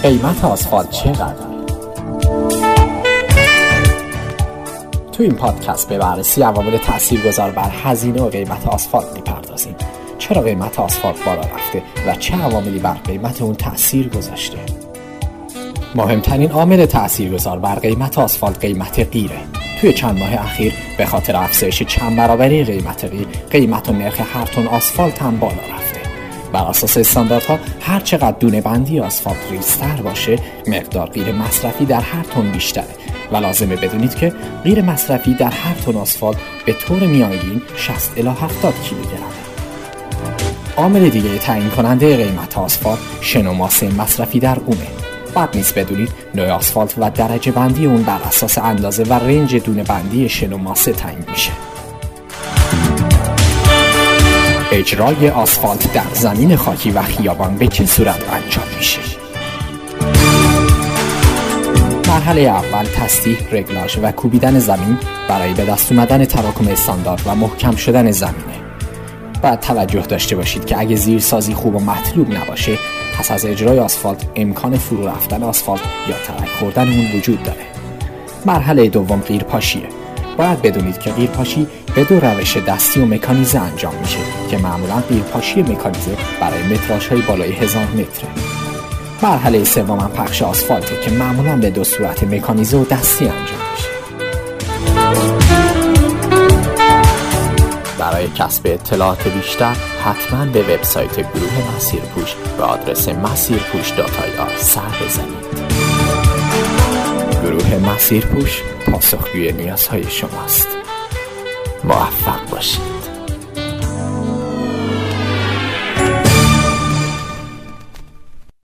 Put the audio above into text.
قیمت آسفالت چقدر؟ تو این پادکست به بررسی عوامل تاثیرگذار بر هزینه و قیمت آسفالت می‌پردازیم. چرا قیمت آسفالت بالا رفته و چه عواملی بر قیمت اون تأثیر گذاشته؟ مهمترین عامل تاثیرگذار بر قیمت آسفالت قیمت قیره. توی چند ماه اخیر به خاطر افزایش چند برابری قیمت قیر، قیمت و نرخ هر تن آسفالت هم بالا رفته. بر اساس استانداردها هر چقدر دونه بندی آسفالت ریزتر باشه، مقدار قیر مصرفی در هر تن بیشتره و لازمه بدونید که قیر مصرفی در هر تن آسفالت به طور میانگین 60 الی 70 کیلوگرمه. عامل دیگه تعیین کننده قیمت آسفالت شن و ماسه مصرفی در اونه. بد نیست بدونید نوع آسفالت و درجه بندی اون بر اساس اندازه و رنج دونه بندی شن و ماسه تعیین میشه. اجرای آسفالت در زمین خاکی و خیابان به چه صورت انجام میشه؟ مرحله اول تسطیح، رگلاژ و کوبیدن زمین برای به دست اومدن تراکم استاندارد و محکم شدن زمینه. باید توجه داشته باشید که اگه زیرسازی خوب و مطلوب نباشه، پس از اجرای آسفالت امکان فرو رفتن آسفالت یا ترک خوردن اون وجود داره. مرحله دوم قیرپاشیه. باید بدونید که قیرپاشی به دو روش دستی و مکانیزه انجام میشه که معمولا قیرپاشی مکانیزه برای متراژهای بالای 1000 متره. مرحله سوم هم پخش آسفالته که معمولا به دو صورت مکانیزه و دستی انجام میشه. برای کسب اطلاعات بیشتر حتما به وبسایت گروه مسیرپوش به آدرس masirpush.ir سر بزنید. گروه مسیرپوش پاسخگوی نیازهای شماست. موفق باشید.